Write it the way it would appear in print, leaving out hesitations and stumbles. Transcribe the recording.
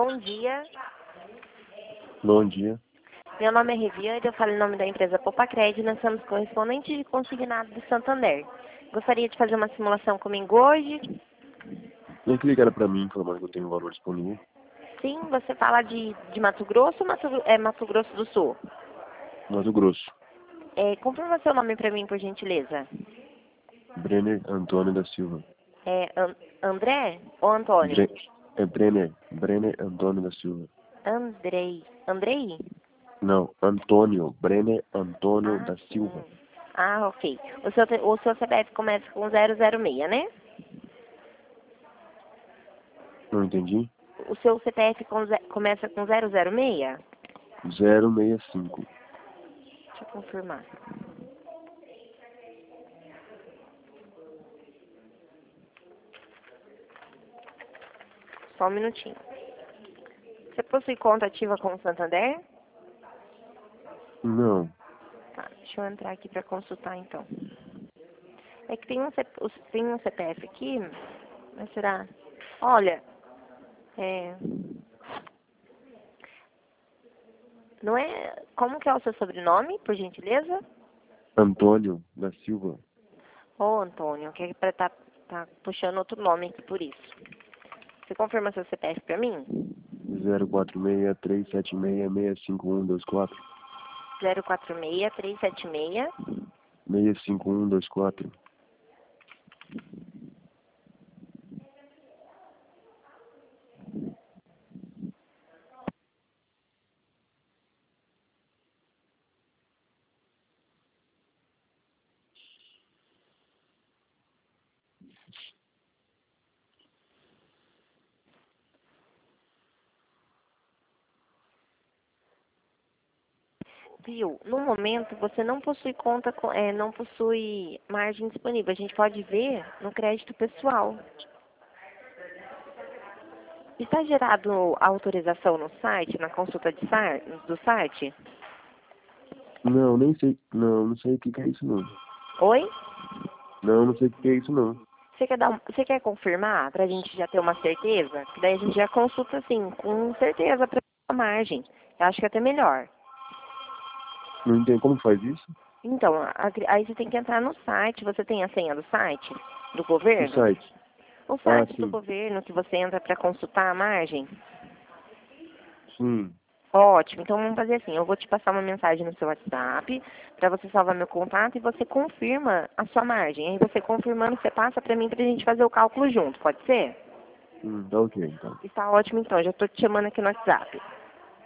Bom dia, Bom dia. meu nome é Reviane, eu falo em nome da empresa Popacred, nós somos correspondentes de consignado do Santander. Gostaria de fazer uma simulação comigo hoje? Tem que ligar para mim informando que eu tenho um valor disponível. Sim, você fala de Mato Grosso ou Mato Grosso do Sul? Mato Grosso. Confirma seu nome para mim, por gentileza. Brenner Antônio da Silva. André ou Antônio? Brenner Antônio da Silva. Andrei? Não, Antônio. Brenner Antônio da Silva. Sim. Ah, ok. O seu CPF começa com 006, né? Não entendi? O seu CPF começa com 006? 065. Deixa eu confirmar. Só um minutinho. Você possui conta ativa com o Santander? Não. Tá, deixa eu entrar aqui para consultar então. É que tem um CPF aqui, mas será? Olha, não é... Como que é o seu sobrenome, por gentileza? Antônio da Silva. Ô, Antônio, que é para tá puxando outro nome aqui por isso. Você confirma seu CPF para mim? 046-376-65124. 046-376. 65124. Viu? No momento, você não possui conta, não possui margem disponível. A gente pode ver no crédito pessoal. Está gerado a autorização no site, na consulta do site? Não, nem sei. Não sei o que é isso não. Oi? Não sei o que é isso não. Você quer confirmar para a gente já ter uma certeza? Que daí a gente já consulta assim, com certeza para a margem. Eu acho que é até melhor. Não entendo como faz isso? Então, aí você tem que entrar no site. Você tem a senha do site? Do No governo? site. O Ah, site do sim. governo que você entra para consultar a margem? Sim. Ótimo, então vamos fazer assim, eu vou te passar uma mensagem no seu WhatsApp para você salvar meu contato e você confirma a sua margem. Aí você confirmando, você passa para mim para a gente fazer o cálculo junto, pode ser? Tá ok, então. Está ótimo então, já estou te chamando aqui no WhatsApp.